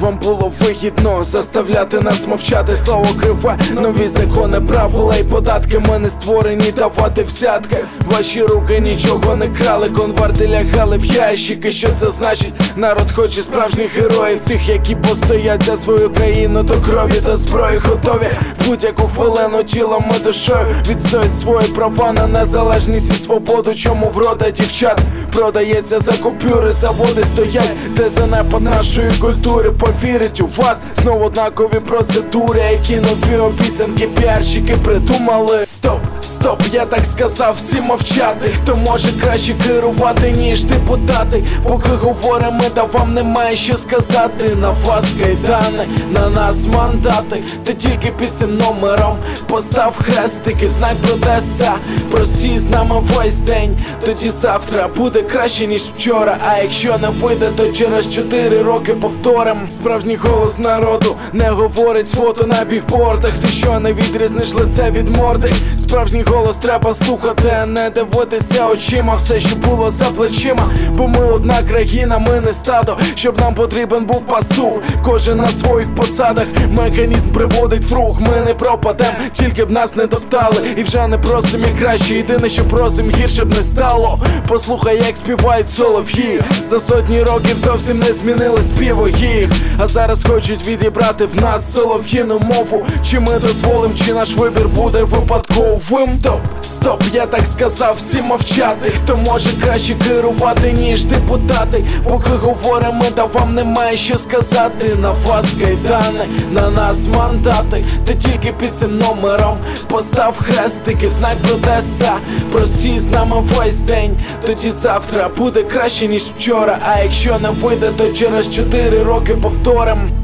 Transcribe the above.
вам було вигідно заставляти нас мовчати. Слово криве, нові закони, правила і податки. Ми не створені давати взятки. Ваші руки нічого не крали, конверти лягали в ящики. Що це значить? Народ хоче справжніх героїв, тих, які постоять за свою країну до крові, до зброї готові в будь-яку хвилину тілом і душою відстоять свої права на незалежність і свободу. Чому врода дівчат продається за купюри, заводи стоять, де занепад нашої культури. Повірить у вас знову однакові процедури, які нові обіцянки піарщики придумали. Стоп, стоп, я так сказав, всі мовчати. Хто може краще керувати, ніж депутати? Поки говоримо, та вам немає що сказати. На вас кайдани, на нас мандати. Ти тільки під цим номером постав хрестики в знак протеста. Прості з нами весь день, тоді завтра буде краще ніж вчора. А якщо не вийде, то через 4 роки повторим. Справжній голос народу не говорить з фото на бігбордах. Ти що не відрізниш лице від морди? Справжній голос треба слухати, а не дивитися очима все, що було за плечима. Бо ми одна країна, ми не стадо, щоб нам потрібен був пасух. Кожен на своїх посадах, механізм приводить в рух. Ми не пропадем, тільки б нас не топтали. І вже не просим як краще, єдине що просим, гірше б не стало. Послухай, як співають солов'ї. За сотні років зовсім не змінили співу їх, а зараз хочуть відібрати в нас солов'їну мову. Чи ми дозволим, чи наш вибір буде випадковим? Стоп, стоп, я так сказав, всі мовчати. Хто може краще керувати, ніж депутати? Поки говоримо, та вам немає що сказати. На вас кайдани, на нас мандати. Ти тільки під цим номером постав хрестики в знак протеста. Прості з нами весь день, тоді завтра буде краще ніж вчора. А якщо не вийде, то через 4 роки повторим.